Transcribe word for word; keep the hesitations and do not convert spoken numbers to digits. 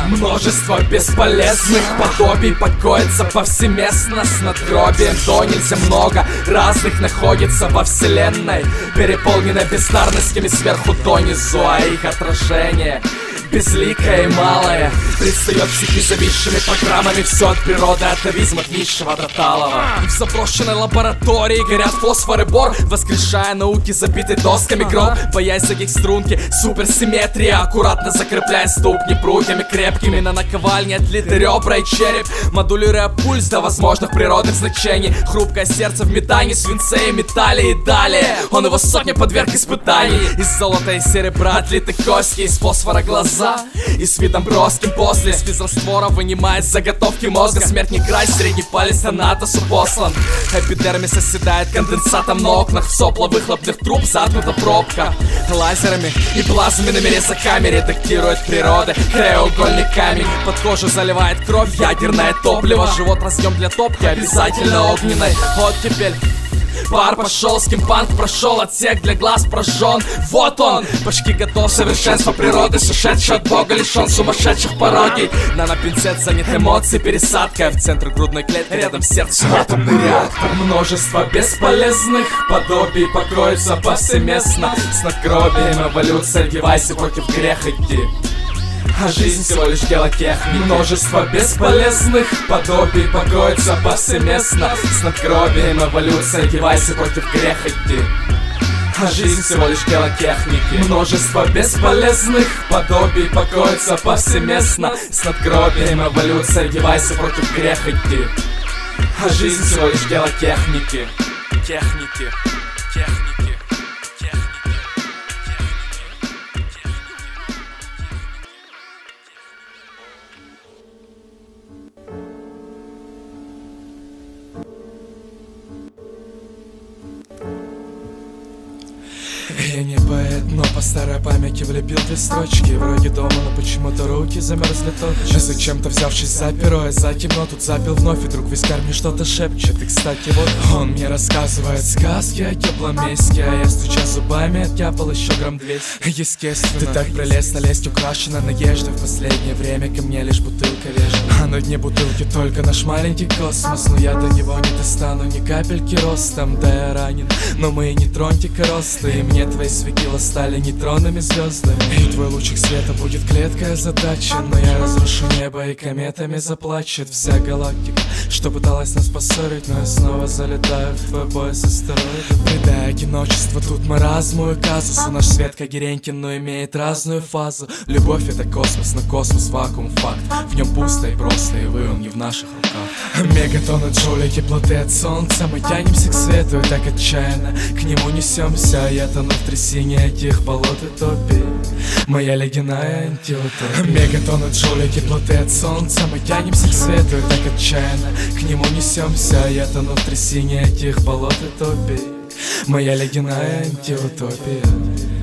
Множество бесполезных подобий покоится повсеместно. С надгробием до нельзя много разных находится во вселенной, переполненной бездарностями сверху донизу, а их отражение безликое и малое предстает психизависшими программами. Все от природы, атовизм от низшего до талого. В заброшенной лаборатории горят фосфор и бор, воскрешая науки, забитой досками гроб. Боясь загих струнки, суперсимметрия, аккуратно закрепляя ступни прутьями крепкими. На наковальне отлиты ребра и череп, модулируя пульс до возможных природных значений. Хрупкое сердце в метании, свинце и металле. И далее он его сотня подверг испытаний. Из золота и серебра отлиты кости, из фосфора глаза, и с видом броским после из физраствора вынимает заготовки мозга. Смерть не край, средний палец Танатосу послан. Эпидермис оседает конденсатом на окнах, в сопла выхлопных труб заткнута пробка. Лазерами и плазменными резаками редактирует природа краеугольный камень. Под кожу заливает кровь ядерное топливо. Живот разъем для топки обязательно огненной. Оттепель, пар пошел, скимпанк прошел, отсек для глаз прожжен. Вот он, почти готов, совершенство природы, сошедший от бога, лишен сумасшедших пародий. Нанопинцет занят эмоций, пересадка в центр грудной клетки, рядом сердце атомный реактор. Множество бесполезных подобий покоится повсеместно. С надгробием эволюция, девайсы против греха идти, а жизнь всего лишь дело техники. Множество бесполезных подобий покоится повсеместно. С надгробием эволюция, девайсы против греха идти, а жизнь всего лишь дело техники. Множество бесполезных подобий покоится повсеместно. С надгробием эволюция, девайсы против греха идти, а жизнь всего лишь дело техники. Техники, техники. Я не поэт, но по старой памяти влепил две строчки. Вроде дома, но почему-то руки замерзли тотчас. Зачем-то взявшись за перо, я за темно тут запил вновь. И вдруг вискарь мне что-то шепчет. И кстати вот он мне рассказывает сказки о теплом месте, а я стуча зубами оттяпал еще грамм двести. Естественно, ты так прелестно, лесть украшена надеждой. В последнее время ко мне лишь бутылка вежена, а на дне бутылки только наш маленький космос. Но я до него не достану ни капельки ростом. Да я ранен, но мы и не тронтика роста. И мне твои светила стали нейтронными звездами. И твой лучик света будет клеткой задача. Но я разрушу небо и кометами заплачет вся галактика, что пыталась нас поссорить. Но я снова залетаю в твой пояс астероидов, придая одиночество тут маразму и казусу. Наш свет когерентен, но имеет разную фазу. Любовь это космос, но космос вакуум факт. В нем пусто и просто, и вы он не в наших руках. Мегатонны джоули теплоты от солнца. Мы тянемся к свету и так отчаянно к нему несемся. Я тону в трясине этих болот и топий, моя ледяная антиутопия. Мегатонны джоули теплоты от солнца. Мы тянемся к свету и так отчаянно к нему несемся. Я тону в трясине этих болот и топий, моя ледяная антиутопия.